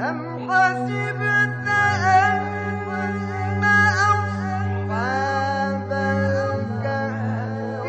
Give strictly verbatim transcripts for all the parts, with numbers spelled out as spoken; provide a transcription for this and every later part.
أم حسبت أن أصحاب الكهف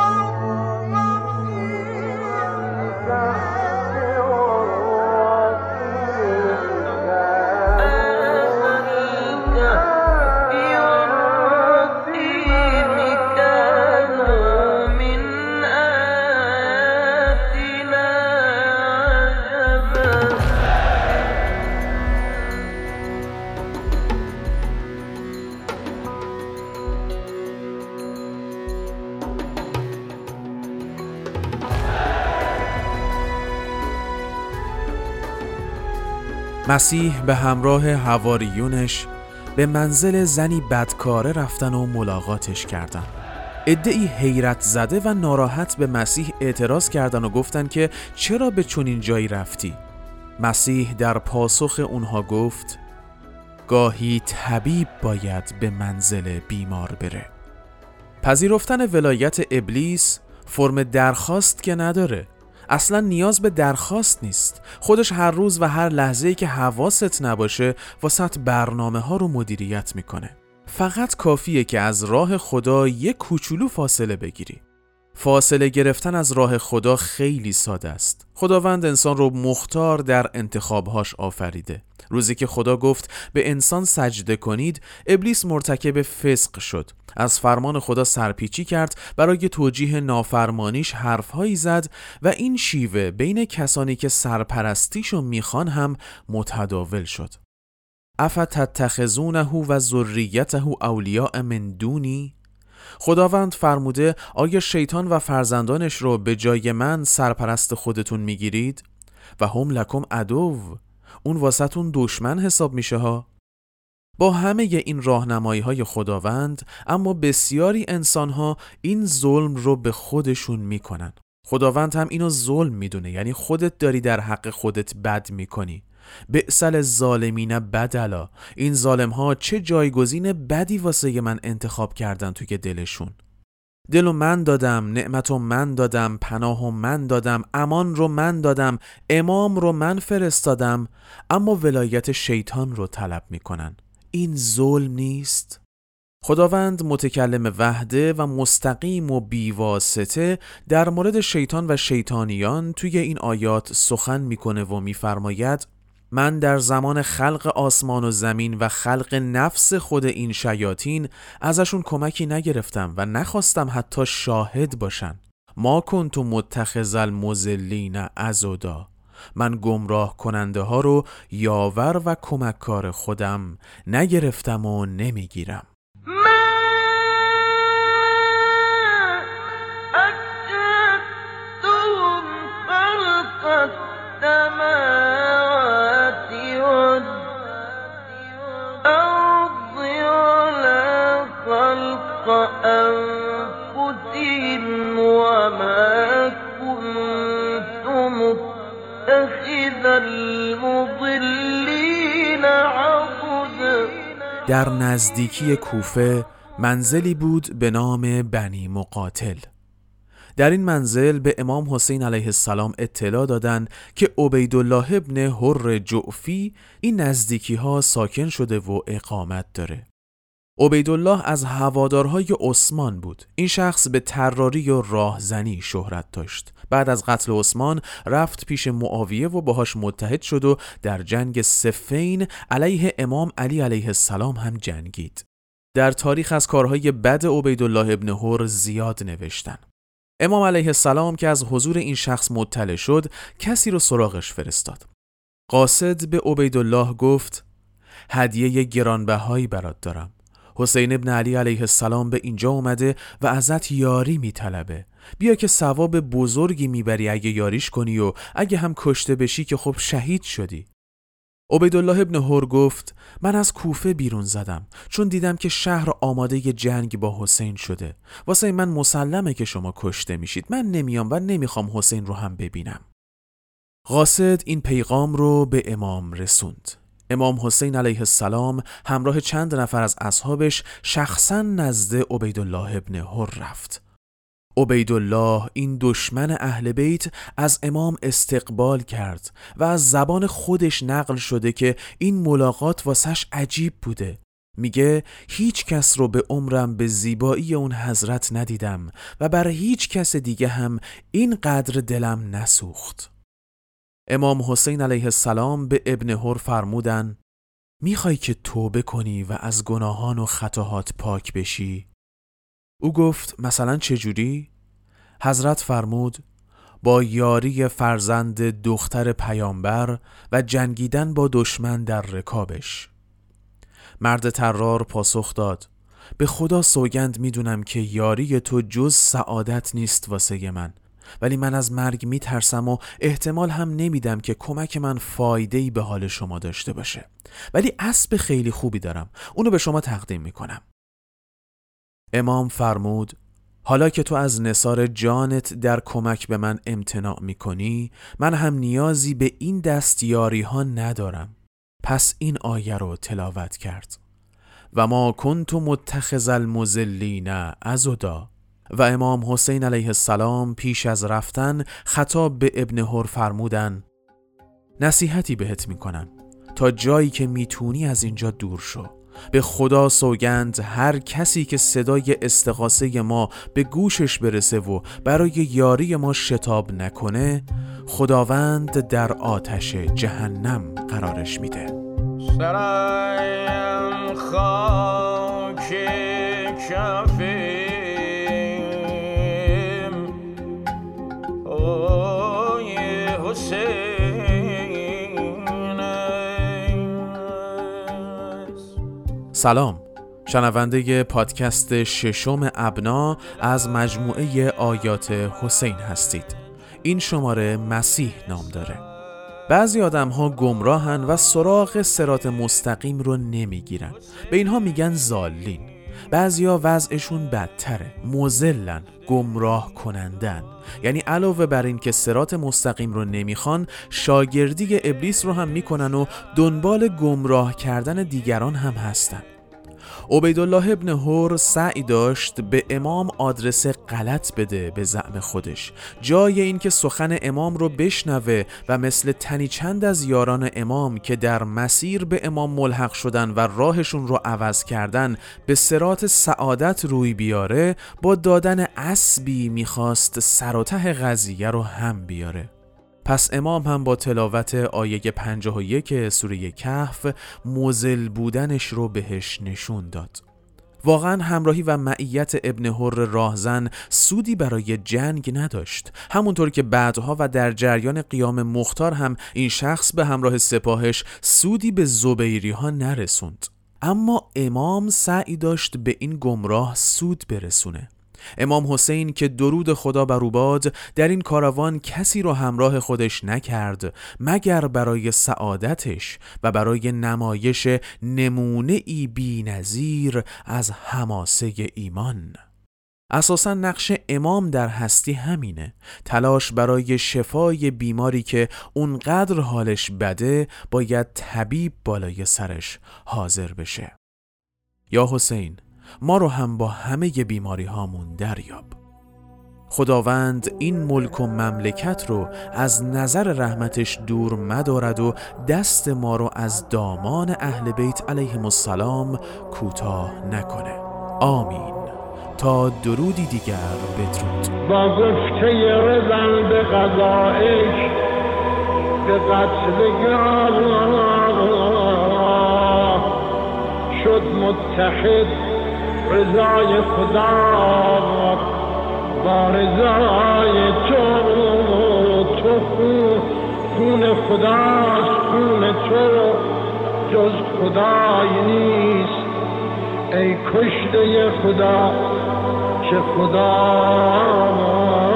مسیح به همراه حواریونش به منزل زنی بدکاره رفتن و ملاقاتش کردن. عده‌ای حیرت زده و ناراحت به مسیح اعتراض کردن و گفتن که چرا به چنین جایی رفتی؟ مسیح در پاسخ اونها گفت گاهی طبیب باید به منزل بیمار بره. پذیرفتن ولایت ابلیس فرم درخواست که نداره. اصلا نیاز به درخواست نیست. خودش هر روز و هر لحظه‌ای که حواست نباشه واسط برنامه ها رو مدیریت میکنه. فقط کافیه که از راه خدا یک کوچولو فاصله بگیری. فاصله گرفتن از راه خدا خیلی ساده است. خداوند انسان رو مختار در انتخابهاش آفریده. روزی که خدا گفت به انسان سجده کنید، ابلیس مرتکب فسق شد. از فرمان خدا سرپیچی کرد، برای توجیه نافرمانیش حرفهایی زد و این شیوه بین کسانی که سرپرستیشو میخوان هم متداول شد. افتتخذونه و ذریته اولیاء من دونی؟ خداوند فرموده آیا شیطان و فرزندانش رو به جای من سرپرست خودتون میگیرید؟ و هم لکم عدو، اون واسهتون دشمن حساب میشه ها. با همه این راهنمایی های خداوند، اما بسیاری انسان ها این ظلم رو به خودشون میکنن. خداوند هم اینو ظلم میدونه، یعنی خودت داری در حق خودت بد میکنی. بئس الظالمین بدلا، این ظالم ها چه جایگزین بدی واسه من انتخاب کردن توی دلشون. دلو من دادم، نعمتو من دادم، پناهو من دادم، امان رو من دادم، امام رو من فرستادم، اما ولایت شیطان رو طلب میکنن. این ظلم نیست؟ خداوند متکلم وحده و مستقیم و بیواسطه در مورد شیطان و شیطانیان توی این آیات سخن میکنه و میفرماید من در زمان خلق آسمان و زمین و خلق نفس خود این شیاطین ازشون کمکی نگرفتم و نخواستم حتی شاهد باشن. ما کنت متخذ المضلین عضدا، من گمراه کننده ها رو یاور و کمککار خودم نگرفتم و نمیگیرم. در نزدیکی کوفه منزلی بود به نام بنی مقاتل. در این منزل به امام حسین علیه السلام اطلاع دادند که عبیدالله ابن حر جعفی این نزدیکی ها ساکن شده و اقامت داره. عبیدالله از هوادارهای عثمان بود. این شخص به طراری و راهزنی شهرت داشت. بعد از قتل عثمان رفت پیش معاویه و باهاش متحد شد و در جنگ صفین علیه امام علی علیه السلام هم جنگید. در تاریخ از کارهای بد عبیدالله ابن حر زیاد نوشتن. امام علیه السلام که از حضور این شخص مطلع شد، کسی رو سراغش فرستاد. قاصد به عبیدالله گفت هدیه گرانبهایی برات دارم. حسین ابن علی علیه السلام به اینجا اومده و ازت یاری میطلبه. بیا که ثواب بزرگی میبری اگه یاریش کنی و اگه هم کشته بشی که خب شهید شدی. عبیدالله ابن حر گفت من از کوفه بیرون زدم چون دیدم که شهر آماده ی جنگ با حسین شده. واسه من مسلمه که شما کشته میشید. من نمیام و نمیخوام حسین رو هم ببینم. قاصد این پیغام رو به امام رسوند. امام حسین علیه السلام همراه چند نفر از اصحابش شخصا نزد عبیدالله ابن حر رفت. عبیدالله این دشمن اهل بیت از امام استقبال کرد و از زبان خودش نقل شده که این ملاقات واسش عجیب بوده. میگه هیچ کس رو به عمرم به زیبایی اون حضرت ندیدم و بر هیچ کس دیگه هم این قدر دلم نسوخت. امام حسین علیه السلام به ابن هر فرمودن میخوای که توبه کنی و از گناهان و خطاهات پاک بشی؟ او گفت مثلا چجوری؟ حضرت فرمود با یاری فرزند دختر پیامبر و جنگیدن با دشمن در رکابش. مرد طرار پاسخ داد به خدا سوگند میدونم که یاری تو جز سعادت نیست واسه من، ولی من از مرگ میترسم و احتمال هم نمیدم که کمک من فایده‌ای به حال شما داشته باشه، ولی اسب خیلی خوبی دارم، اونو به شما تقدیم میکنم. امام فرمود حالا که تو از نثار جانت در کمک به من امتناع میکنی، من هم نیازی به این دستیاری ها ندارم. پس این آیه رو تلاوت کرد و ما کنت متخذ المضلین عضدا. و امام حسین علیه السلام پیش از رفتن خطاب به ابن هر فرمودن نصیحتی بهت میکنم، تا جایی که میتونی از اینجا دور شو. به خدا سوگند هر کسی که صدای استغاثه ما به گوشش برسه و برای یاری ما شتاب نکنه، خداوند در آتش جهنم قرارش میده. سرایم خاک کفیم اوی حسین. سلام، شنونده پادکست ششم ابنا از مجموعه آیات حسین هستید. این شماره مسیح نام داره. بعضی آدم ها گمراهن و سراغ صراط مستقیم رو نمیگیرن، به اینها میگن ضالین. بعضی ها وضعشون بدتره، مضلن، گمراه کنندن. یعنی علاوه بر این که صراط مستقیم رو نمیخوان، شاگردی ابلیس رو هم میکنن و دنبال گمراه کردن دیگران هم هستن. عبیدالله ابن هر سعی داشت به امام آدرس غلط بده به زعم خودش، جای این که سخن امام رو بشنوه و مثل تنی چند از یاران امام که در مسیر به امام ملحق شدن و راهشون رو عوض کردن به صراط سعادت روی بیاره، با دادن اسبی میخواست سر و ته قضیه رو هم بیاره. پس امام هم با تلاوت آیه پنجاه و یک سوره کهف مضل بودنش رو بهش نشون داد. واقعا همراهی و معیت ابن هر راهزن سودی برای جنگ نداشت، همونطور که بعدها و در جریان قیام مختار هم این شخص به همراه سپاهش سودی به زبیری ها نرسوند. اما امام سعی داشت به این گمراه سود برسونه. امام حسین که درود خدا بر او باد در این کاروان کسی رو همراه خودش نکرد مگر برای سعادتش و برای نمایش نمونه ای بی نظیر از حماسه ایمان. اساساً نقش امام در هستی همینه، تلاش برای شفای بیماری که اونقدر حالش بده باید طبیب بالای سرش حاضر بشه. یا حسین، ما رو هم با همه بیماری هامون دریاب. خداوند این ملک و مملکت رو از نظر رحمتش دور مدارد و دست ما رو از دامان اهل بیت علیهم السلام کوتاه نکنه. آمین. تا درودی دیگر بدرود. با گفته رضا به قضایش به قتل گاه شد متحد رضای خدا با رضای تو. تو خون خداست، خون تو جز خدای نیست. ای کشته خدا چه خدا